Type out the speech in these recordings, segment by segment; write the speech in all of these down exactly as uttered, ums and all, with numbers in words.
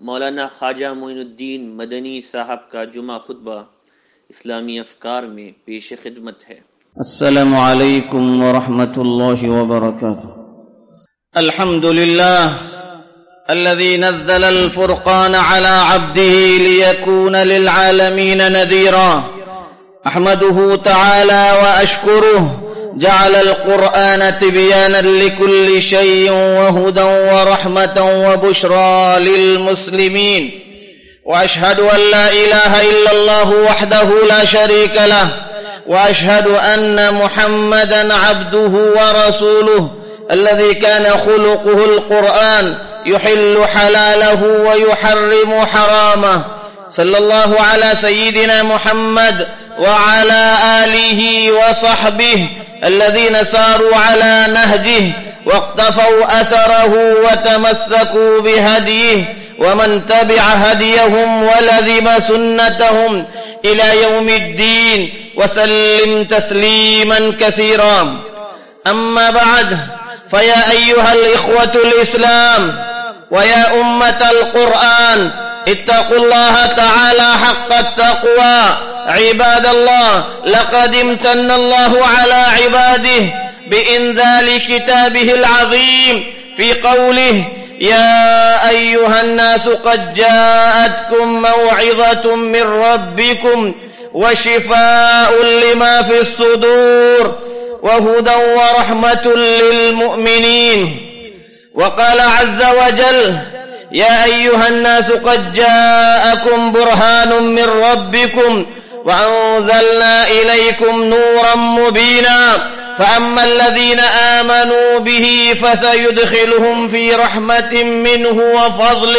मौलाना ख्वाजा मोइनुद्दीन मदनी साहब का जुमा खुतबा इस्लामी अफकार में पेश खिदमत है। अस्सलामु अलैकुम व रहमतुल्लाहि व बरकातुहू। अल्हम्दुलिल्लाह अल्लज़ी नज़्ज़ल अल-फ़ुरक़ान अला अब्दिही लियकून लिल-आलमीन नज़ीरा। अहमदुहु तआला व अश्कुरुहु जअल अल-क़ुरआन तिबयानन लिकुल्लि शैइन व हुदन व रहमतन व बुश्रा लिल-मुस्लिमीन। व अशहदु अन ला इलाहा इल्लल्लाहु वहदहु ला शरीका लह व अशहदु अन्न मुहम्मदन अब्दुहु व रसूलुहु الذي كان خلقه القرآن يحل حلاله ويحرم حرامه صلى الله على سيدنا محمد وعلى آله وصحبه الذين ساروا على نهجه واقتفوا أثره وتمسكوا بهديه ومن تبع هديهم ولزم سنتهم إلى يوم الدين وسلم تسليما كثيرا. أما بعد، فيا أيها الإخوة الإسلام ويا أمة القرآن، اتقوا الله تعالى حق التقوى. عباد الله، لقد امتن الله على عباده بإنزال كتابه العظيم في قوله: يا أيها الناس قد جاءتكم موعظة من ربكم وشفاء لما في الصدور وهدى ورحمة للمؤمنين. وقال عز وجل: يا أيها الناس قد جاءكم برهان من ربكم وأنزلنا إليكم نورا مبينا. فأما الذين آمنوا به فسيدخلهم في رحمة منه وفضل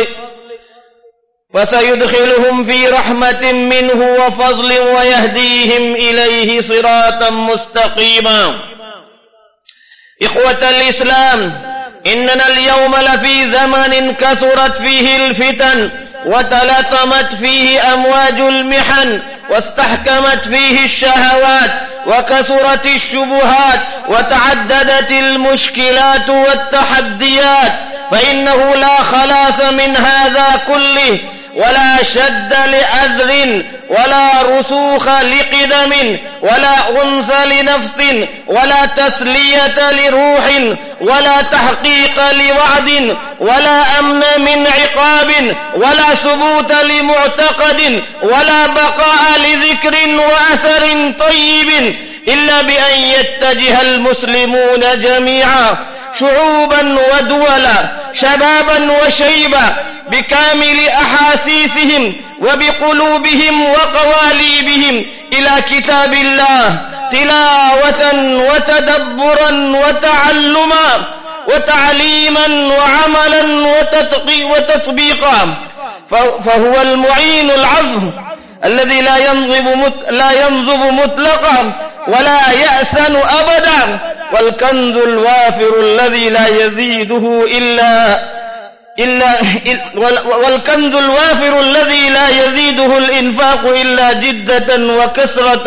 فسيدخلهم في رحمة منه وفضل ويهديهم إليه صراطا مستقيما. إخوة الإسلام، إننا اليوم لفي زمن كثرت فيه الفتن وتلاطمت فيه أمواج المحن واستحكمت فيه الشهوات وكثرت الشبهات وتعددت المشكلات والتحديات، فإنه لا خلاص من هذا كله، ولا شد لعذر ولا رسوخ لقدم ولا أنس لنفس ولا تسلية لروح ولا تحقيق لوعد ولا أمن من عقاب ولا ثبوت لمعتقد ولا بقاء لذكر وأثر طيب إلا بأن يتجه المسلمون جميعا شعوبا ودولا شبابا وشيبا بكامل أحاسيسهم وبقلوبهم وقواليبهم إلى كتاب الله تلاوة وتدبرا وتعلما وتعليما وعملا وتطبيقا، فهو المعين العظم الذي لا ينضب لا ينضب مطلقا ولا يأسن أبدا، والكنز الوافر الذي لا يزيده إلا إلا والكنز الوافر الذي لا يزيده الإنفاق إلا جدة وكثرة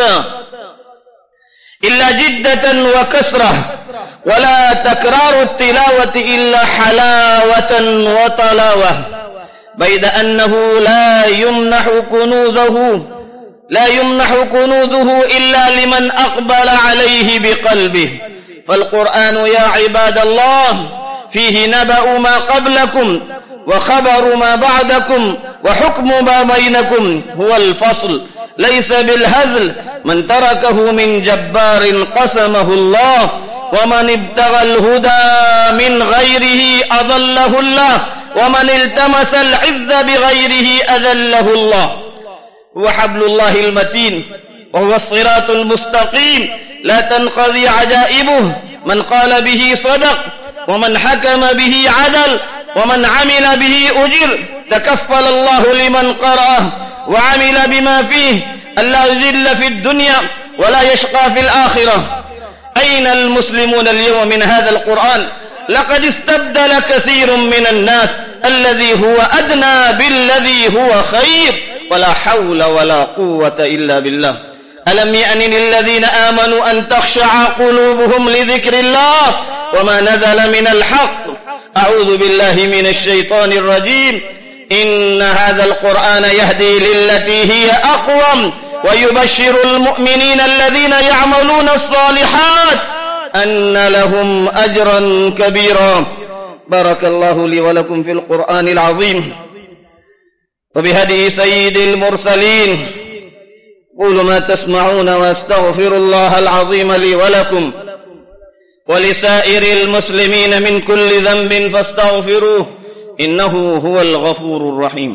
إلا جدة وكثرة ولا تكرار التلاوة إلا حلاوة وطلاوة، بيد أنه لا يمنح كنوزه لا يمنح كنوزه إلا لمن أقبل عليه بقلبه. فالقرآن يا عباد الله فيه نبأ ما قبلكم وخبر ما بعدكم وحكم ما بينكم، هو الفصل ليس بالهزل، من تركه من جبار قسمه الله، ومن ابتغى الهدى من غيره أضله الله، ومن التمس العز بغيره أذله الله. هو حبل الله المتين وهو الصراط المستقيم، لا تنقضي عجائبه، من قال به صدق ومن حكم به عدل ومن عمل به أجر. تكفل الله لمن قرأه وعمل بما فيه ألا يذل في الدنيا ولا يشقى في الآخرة. أين المسلمون اليوم من هذا القرآن؟ لقد استبدل كثير من الناس الذي هو أدنى بالذي هو خير، ولا حول ولا قوة إلا بالله. ألم يأن للذين آمنوا أن تخشع قلوبهم لذكر الله وما نزل من الحق. أعوذ بالله من الشيطان الرجيم. إن هذا القرآن يهدي للتي هي أقوم ويبشر المؤمنين الذين يعملون الصالحات أن لهم أجرا كبيرا. بارك الله لي ولكم في القرآن العظيم وبهدي سيد المرسلين. قولوا ما تسمعون واستغفر الله العظيم لي ولكم ولسائر المسلمين من كل ذنب فاستغفروه إنه هو الغفور الرحيم.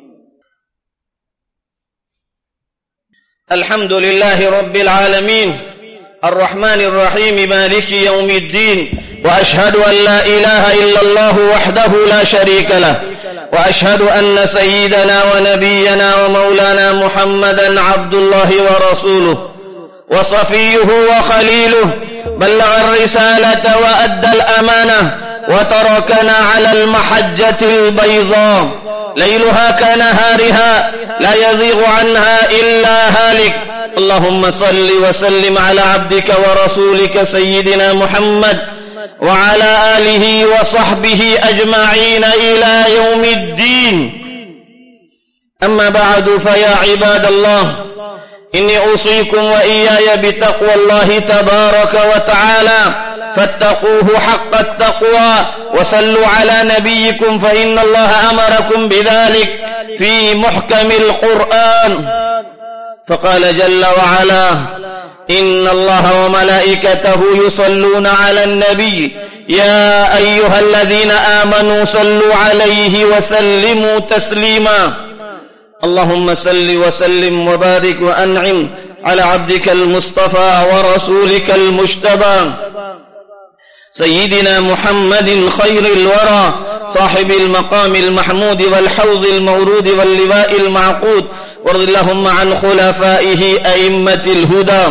الحمد لله رب العالمين الرحمن الرحيم مالك يوم الدين، وأشهد أن لا إله إلا الله وحده لا شريك له، وأشهد أن سيدنا ونبينا ومولانا محمدا عبد الله ورسوله وصفيه وخليله، بلغ الرسالة وأدى الأمانة وتركنا على المحجة البيضاء ليلها كنهارها لا يزيغ عنها إلا هالك. اللهم صل وسلم على عبدك ورسولك سيدنا محمد وعلى آله وصحبه أجمعين إلى يوم الدين. أما بعد، فيا عباد الله، إني أوصيكم وإياي بتقوى الله تبارك وتعالى، فاتقوه حق التقوى وصلوا على نبيكم فإن الله أمركم بذلك في محكم القرآن. فقال جل وعلا: إن الله وملائكته يصلون على النبي يا أيها الذين آمنوا صلوا عليه وسلموا تسليما. اللهم صل وسلم وبارك وأنعم على عبدك المصطفى ورسولك المجتبى سيدنا محمد خير الورى صاحب المقام المحمود والحوض المورود واللواء المعقود، وارض اللهم عن خلفائه أئمة الهدى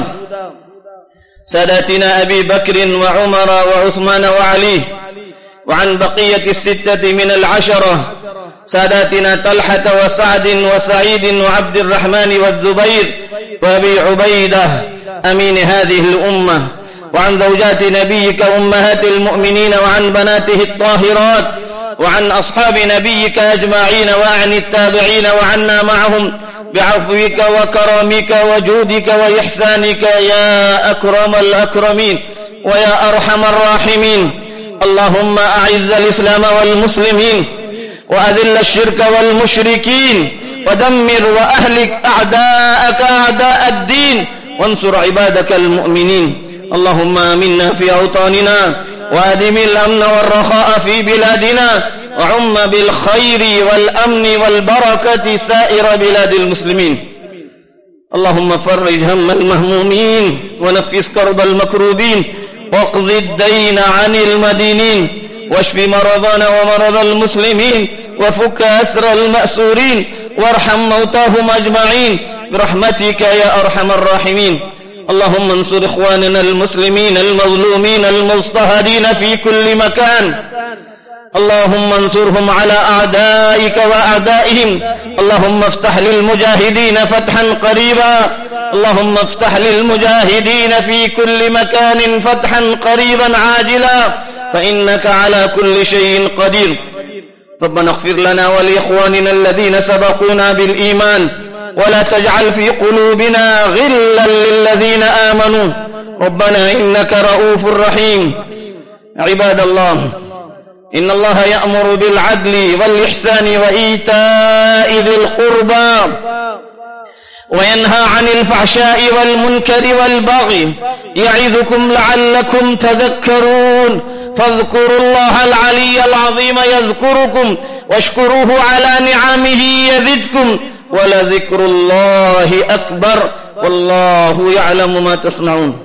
ساداتنا أبي بكر وعمر وعثمان وعلي، وعن بقية الستة من العشرة ساداتنا طلحة وسعد وسعيد وعبد الرحمن والزبير وأبي عبيدة أمين هذه الأمة، وعن زوجات نبيك أمهات المؤمنين، وعن بناته الطاهرات، وعن أصحاب نبيك أجمعين، وعن التابعين، وعنا معهم بعفوك وكرمك وجودك وإحسانك يا أكرم الأكرمين ويا أرحم الراحمين. اللهم أعز الإسلام والمسلمين وأذل الشرك والمشركين ودمر وأهلك أعداءك أعداء الدين وانصر عبادك المؤمنين. اللهم آمنا في أوطاننا وأدم الأمن والرخاء في بلادنا، وعم بالخير والأمن والبركة سائر بلاد المسلمين. اللهم فرج هم المهمومين ونفس كرب المكروبين واقض الدين عن المدينين، واشف مرضانا ومرضى المسلمين، وفك أسر المأسورين، وارحم موتاهم أجمعين برحمتك يا أرحم الراحمين. اللهم انصر إخواننا المسلمين المظلومين المضطهدين في كل مكان، اللهم انصرهم على أعدائك وأعدائهم. اللهم افتح للمجاهدين فتحا قريبا، اللهم افتح للمجاهدين في كل مكان فتحا قريبا عاجلا، فإنك على كل شيء قدير. ربنا اغفر لنا ولإخواننا الذين سبقونا بالإيمان، ولا تجعل في قلوبنا غلا للذين آمنوا، ربنا إنك رؤوف رحيم. عباد الله، إن الله يأمر بالعدل والإحسان وإيتاء ذي القربى وينهى عن الفحشاء والمنكر والبغي، يعظكم لعلكم تذكرون. فاذكروا الله العلي العظيم يذكركم، واشكروه على نعمه يزدكم، ولذكر الله أكبر، والله يعلم ما تصنعون.